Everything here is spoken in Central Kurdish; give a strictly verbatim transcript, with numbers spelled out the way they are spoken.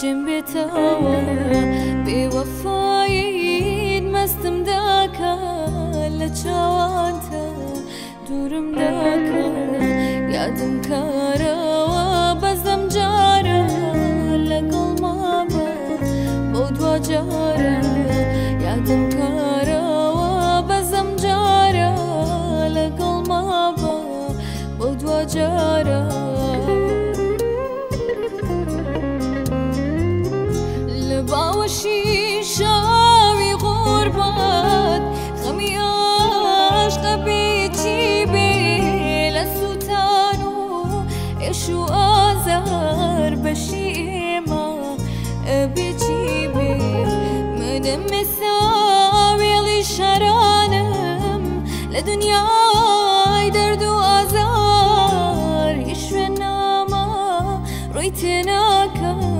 هیچم بێتەوە بێوەفاییت مەستم داکە لە چاوانتە دوورم داکە یادم کارەوە بەزەم جارە لەگەڵ مابە بۆ دوا جارە یادم کارەوە بەزەم جارە لەگەڵ مابە بۆ دوا جارە لە باوەشی شاوی غوربەت خەمی عاشقە بێچی بێ لە سووتان و ئێش و ئازار بەشی ئێمە ئەبێچی بێ منم مساوێڵی شەرانم لە دنیای دەرد و ئازار هیچ شوێن نامە ڕووی تێ ناکەم